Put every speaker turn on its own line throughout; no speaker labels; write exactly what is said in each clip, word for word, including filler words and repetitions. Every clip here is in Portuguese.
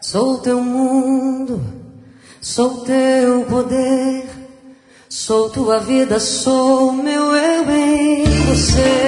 Sou teu mundo, sou teu poder, sou tua vida, sou meu eu em você.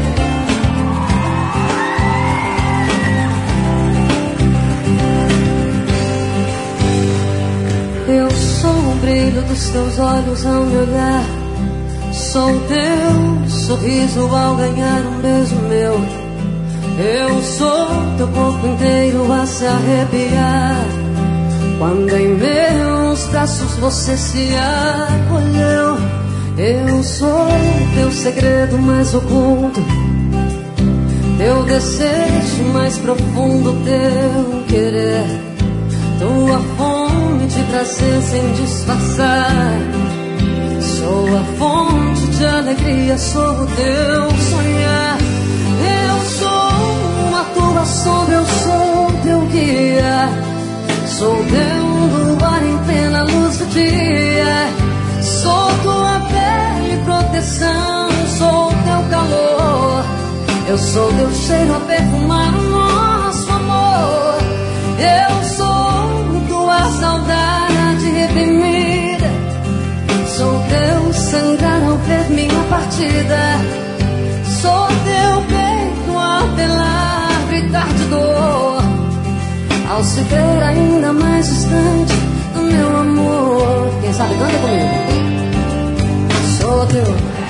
Eu sou o brilho dos teus olhos ao me olhar, sou teu sorriso ao ganhar um beijo meu. Eu sou teu corpo inteiro a se arrepiar quando em meus braços você se acolheu. Eu sou teu segredo mais oculto, teu desejo mais profundo, teu querer, tua fome de prazer sem disfarçar. Sou a fonte de alegria, sou o teu sonhar. Eu sou a tua sombra, eu sou teu guia, sou teu luar em plena luz do dia. Sou tua pele e proteção, sou teu calor. Eu sou teu cheiro a perfumar o nosso amor. Eu sou tua saudade reprimida, sou teu sangrar ao ver minha partida. Sou teu peito a apelar, gritar de dor ao se ver ainda mais distante do meu amor. Quem sabe canta comigo. Sou teu,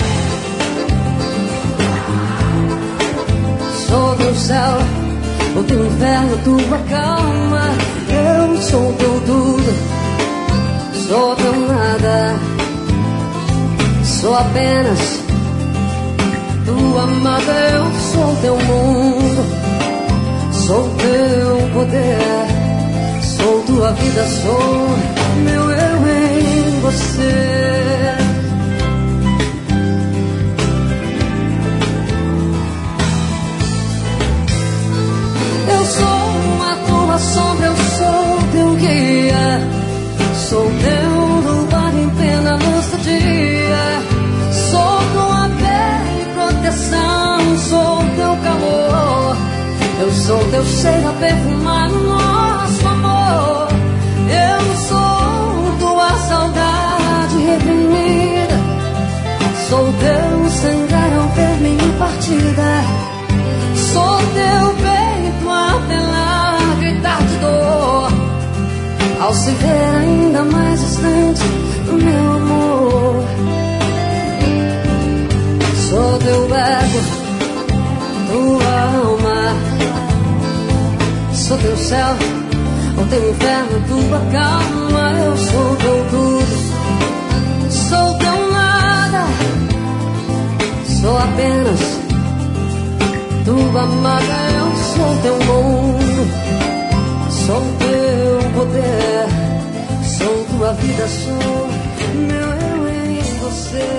sou teu céu, o teu inferno, tua calma. Eu sou teu tudo, sou teu nada, sou apenas tua amada. Eu sou teu mundo, sou teu poder, sou tua vida, sou meu eu em você. Eu sou a tua sombra, eu sou teu guia, sou teu luar em plena luz do dia. Sou tua pele e proteção, sou teu calor. Eu sou teu cheiro a perfumar o nosso amor. Eu sou tua saudade reprimida, sou teu sangrar ao ver minha partida. Sou teu peito a apelar, gritar de dor ao se ver ainda mais distante do meu amor. Sou teu ego, tua alma, sou teu céu, o teu inferno, tua calma. Eu sou teu tudo, sou teu nada, sou apenas tua amada. Eu sou teu mundo, sou teu poder, sou tua vida, sou meu eu em você.